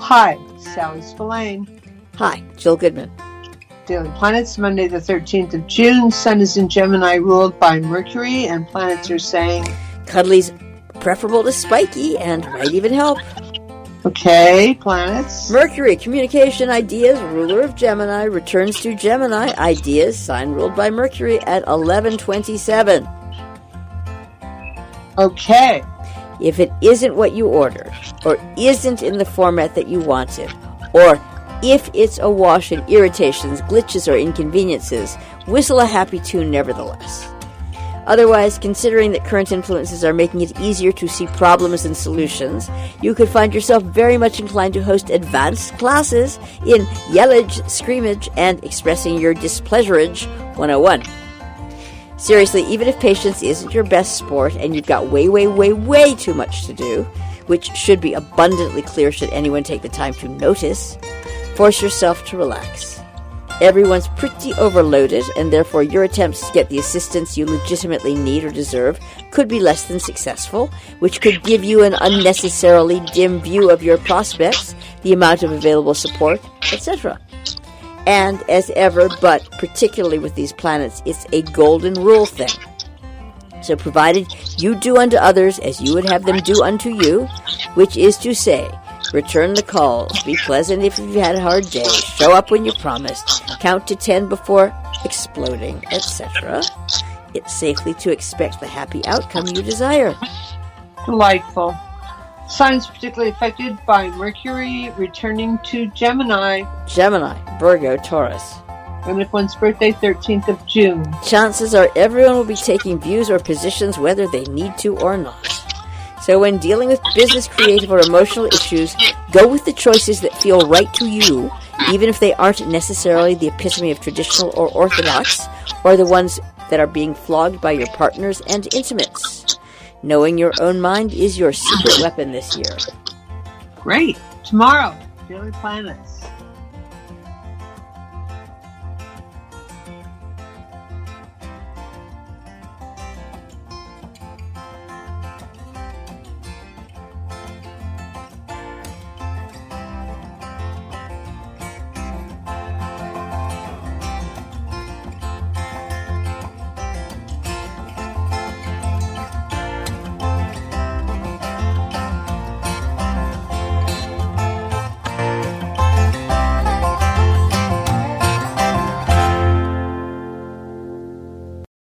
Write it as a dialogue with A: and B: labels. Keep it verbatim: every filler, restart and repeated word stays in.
A: Hi, Sally Spillane.
B: Hi, Jill Goodman.
A: Daily Planets, Monday the thirteenth of June. Sun is in Gemini, ruled by Mercury, and planets are saying...
B: Cuddly's preferable to spiky and might even help.
A: Okay, planets.
B: Mercury, communication, ideas, ruler of Gemini, returns to Gemini, ideas, sign ruled by Mercury at eleven twenty-seven.
A: Okay.
B: If it isn't what you ordered, or isn't in the format that you wanted, or if it's awash in irritations, glitches, or inconveniences, whistle a happy tune nevertheless. Otherwise, considering that current influences are making it easier to see problems and solutions, you could find yourself very much inclined to host advanced classes in yellage, screamage, and expressing your displeasurage one oh one. Seriously, even if patience isn't your best sport and you've got way, way, way, way too much to do, which should be abundantly clear should anyone take the time to notice, force yourself to relax. Everyone's pretty overloaded, and therefore your attempts to get the assistance you legitimately need or deserve could be less than successful, which could give you an unnecessarily dim view of your prospects, the amount of available support, et cetera. And as ever, but particularly with these planets, it's a golden rule thing. So provided you do unto others as you would have them do unto you, which is to say, return the calls, be pleasant if you've had a hard day, show up when you promised, count to ten before exploding, et cetera, it's safely to expect the happy outcome you desire.
A: Delightful. Signs particularly affected by Mercury returning to Gemini.
B: Gemini, Virgo, Taurus.
A: And if one's birthday, thirteenth of June.
B: Chances are everyone will be taking views or positions whether they need to or not. So when dealing with business, creative, or emotional issues, go with the choices that feel right to you, even if they aren't necessarily the epitome of traditional or orthodox, or the ones that are being flogged by your partners and intimates. Knowing your own mind is your secret weapon this year.
A: Great. Tomorrow, Daily Planets.